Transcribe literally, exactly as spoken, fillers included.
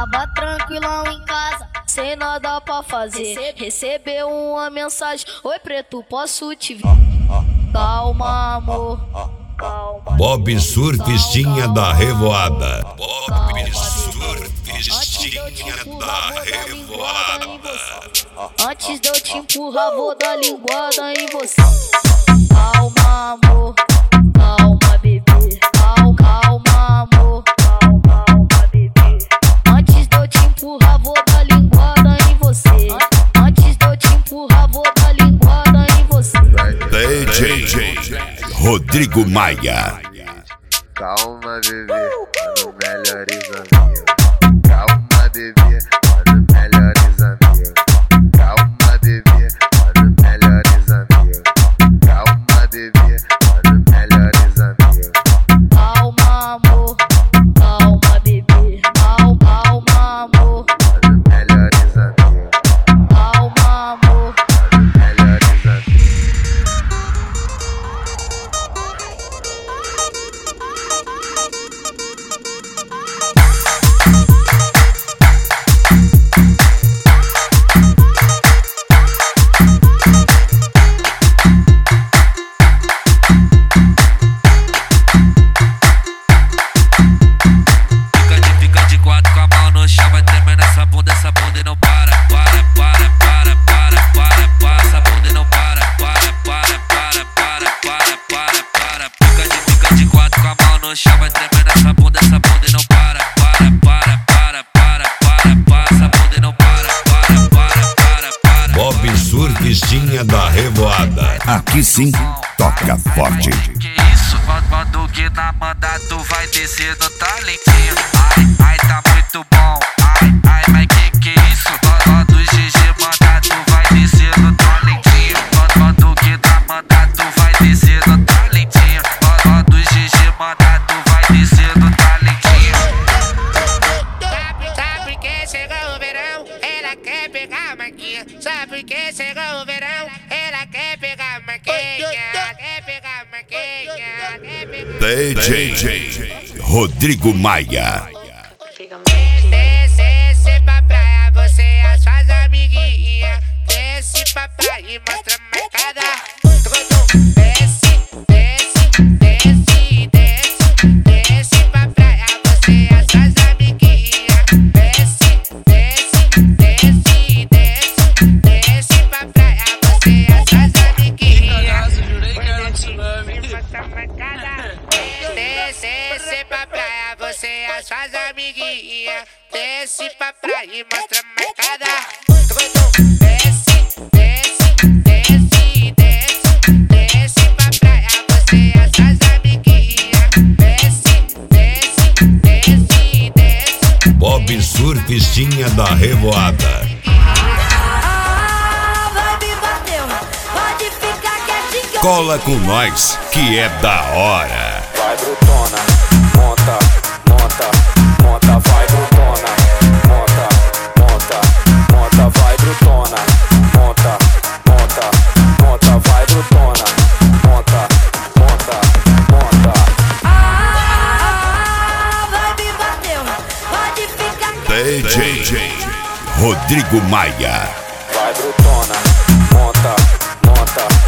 Tava tranquilão em casa, sem nada pra fazer. Recebeu uma mensagem: oi preto, posso te ver? Calma amor, calma. Bob Surfistinha da Revoada. Bob Surfistinha da Revoada. Antes de eu te empurrar, vou dar linguada em você. Calma amor, calma bebê. Calma, calma amor, calma, calma bebê. Antes de eu te empurrar, vou dar linguada em você. Antes de eu te empurrar, vou dar linguada em você. D J Rodrigo Maia. Calma bebê, mano, melhores amigos. Calma bebê, mano, melhores amigos. Calma bebê, mano, melhores amigos. Calma bebê, mano, melhores amigos. Calma amor, calma bebê. Calma, calma amor, Mano, melhores amigos. calma amor. Mano, melhores amigos. Chama tremendo essa bunda, essa bunda e não para, para, para, para, para, para, para, essa bunda e não para, para, para, para, para. Bob Surfistinha da Revoada. Aqui sim, toca forte. Que isso, quando que na manda tu vai descer no talentinho. Ai, ai, tá muito bom. Ai, ai, mas que que isso? Quando o G G manda tu vai descer no talentinho. Quando que na manda tu vai descer no talentinho. Quando o G G manda tu vai descer no talentinho. Sabe, sabe que chegou o verão, ela quer pegar maquinha. Sabe que chegou o verão, ela quer pegar maquinha. Quer pegar maquinha, quer pegar. D J Rodrigo Maia. Desce, desce pra praia, você e as suas amiguinhas. Desce pra praia e mostra a marcada. Desce, desce, desce, desce. Desce pra praia, você e as suas amiguinhas. Desce, desce, desce, desce. Desce pra praia, você e as suas amiguinhas. Mostra a marcada. Desce, desce pra praia, você e as suas amiguinhas. Desce pra praia e mostra a marcada. Desce, desce, desce, desce. Desce pra praia, você e as suas amiguinhas. Desce, desce, desce, desce. Bob Surfistinha da Revoada. Ah, vai me bateu, pode ficar quietinho. Cola com nós, que é da hora. Vai brutona, monta, monta, monta, vai brutona, monta, monta, monta, vai brutona, monta, monta, monta, vai brutona, monta, monta, monta. Ah, vai me bateu, pode ficar quietinho. D J Rodrigo Maia. Vai brutona, monta, monta,